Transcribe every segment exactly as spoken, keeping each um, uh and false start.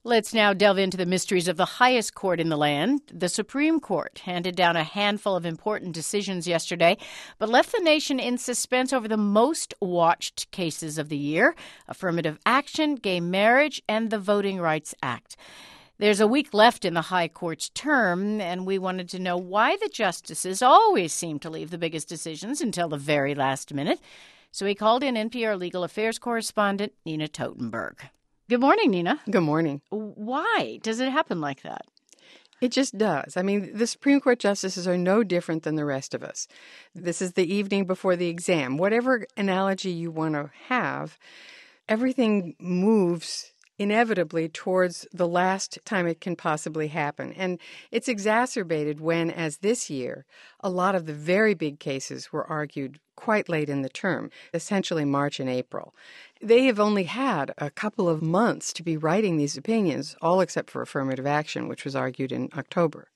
Let's now delve into the mysteries of the highest court in the land. The Supreme Court handed down a handful of important decisions yesterday, but left the nation in suspense over the most watched cases of the year: affirmative action, gay marriage, and the Voting Rights Act. There's a week left in the High Court's term, and we wanted to know why the justices always seem to leave the biggest decisions until the very last minute. So we called in N P R legal affairs correspondent Nina Totenberg. Good morning, Nina. Good morning. Why does it happen like that? It just does. I mean, the Supreme Court justices are no different than the rest of us. This is the evening before the exam. Whatever analogy you want to have, everything moves inevitably towards the last time it can possibly happen. And it's exacerbated when, as this year, a lot of the very big cases were argued quite late in the term, essentially March and April. They have only had a couple of months to be writing these opinions, all except for affirmative action, which was argued in October.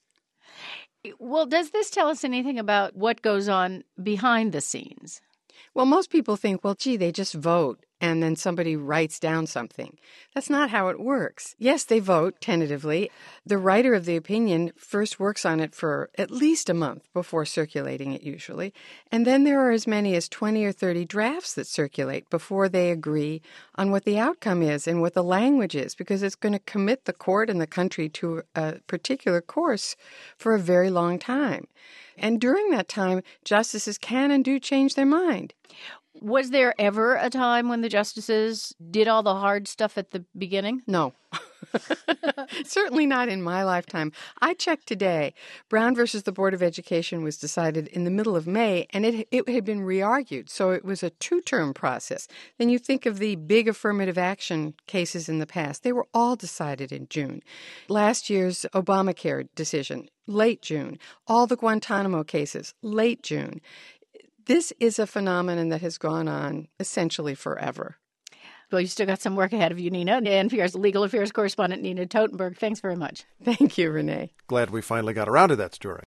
Well, does this tell us anything about what goes on behind the scenes? Well, most people think, well, gee, they just vote and then somebody writes down something. That's not how it works. Yes, they vote tentatively. The writer of the opinion first works on it for at least a month before circulating it usually. And then there are as many as twenty or thirty drafts that circulate before they agree on what the outcome is and what the language is, because it's going to commit the court and the country to a particular course for a very long time. And during that time, justices can and do change their mind. Was there ever a time when the justices did all the hard stuff at the beginning? No. Certainly not in my lifetime. I checked today. Brown versus the Board of Education was decided in the middle of May, and it it had been re-argued. So it was a two-term process. Then you think of the big affirmative action cases in the past. They were all decided in June. Last year's Obamacare decision, late June. All the Guantanamo cases, late June. This is a phenomenon that has gone on essentially forever. Well, you still got some work ahead of you, Nina. N P R's legal affairs correspondent Nina Totenberg, thanks very much. Thank you, Renee. Glad we finally got around to that story.